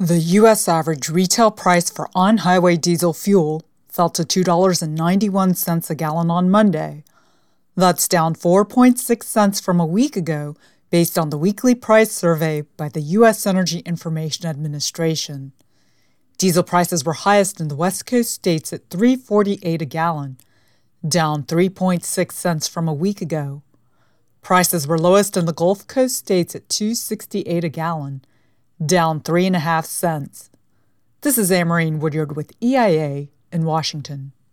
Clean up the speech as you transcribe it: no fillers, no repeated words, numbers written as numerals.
The U.S. average retail price for on-highway diesel fuel fell to $2.91 a gallon on Monday. That's down 4.6 cents from a week ago, based on the weekly price survey by the U.S. Energy Information Administration. Diesel prices were highest in the West Coast states at $3.48 a gallon, down 3.6 cents from a week ago. Prices were lowest in the Gulf Coast states at $2.68 a gallon, down 3.5 cents. This is Amarine Woodyard with EIA in Washington.